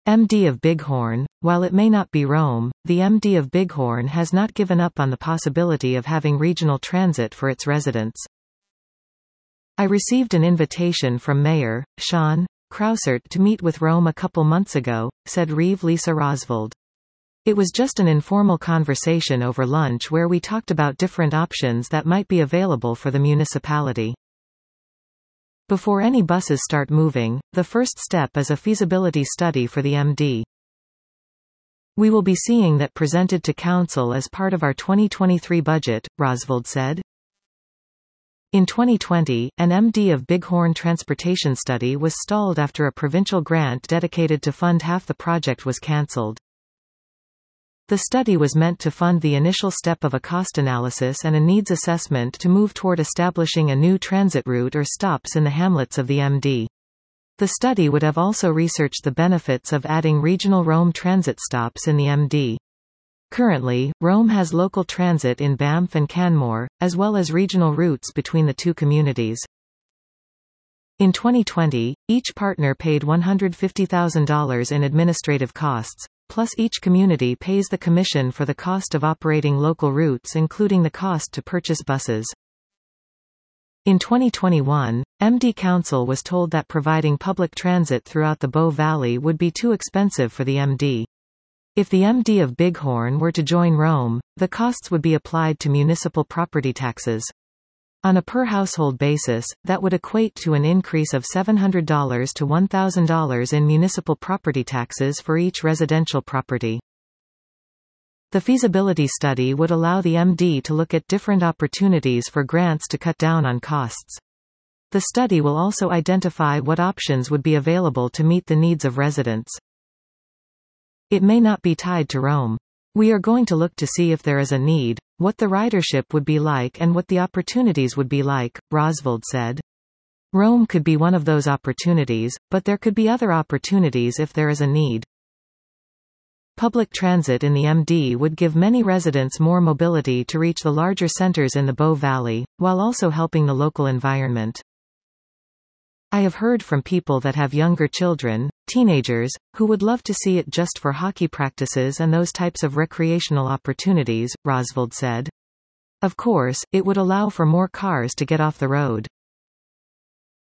MD of Bighorn. While it may not be Rome, the MD of Bighorn has not given up on the possibility of having regional transit for its residents. I received an invitation from Mayor Sean Krausert to meet with Rome a couple months ago, said Reeve Lisa Rosvold. It was just an informal conversation over lunch where we talked about different options that might be available for the municipality. Before any buses start moving, the first step is a feasibility study for the MD. We will be seeing that presented to Council as part of our 2023 budget, Rosvold said. In 2020, an MD of Bighorn transportation study was stalled after a provincial grant dedicated to fund half the project was cancelled. The study was meant to fund the initial step of a cost analysis and a needs assessment to move toward establishing a new transit route or stops in the hamlets of the MD. The study would have also researched the benefits of adding regional Rome transit stops in the MD. Currently, Rome has local transit in Banff and Canmore, as well as regional routes between the two communities. In 2020, each partner paid $150,000 in administrative costs. Plus each community pays the commission for the cost of operating local routes including the cost to purchase buses. In 2021, MD Council was told that providing public transit throughout the Bow Valley would be too expensive for the MD. If the MD of Bighorn were to join Rome, the costs would be applied to municipal property taxes. On a per-household basis, that would equate to an increase of $700 to $1,000 in municipal property taxes for each residential property. The feasibility study would allow the MD to look at different opportunities for grants to cut down on costs. The study will also identify what options would be available to meet the needs of residents. It may not be tied to Rome. We are going to look to see if there is a need, what the ridership would be like and what the opportunities would be like, Rosvold said. Rome could be one of those opportunities, but there could be other opportunities if there is a need. Public transit in the MD would give many residents more mobility to reach the larger centers in the Bow Valley, while also helping the local environment. I have heard from people that have younger children, teenagers, who would love to see it just for hockey practices and those types of recreational opportunities, Rosvold said. Of course, it would allow for more cars to get off the road.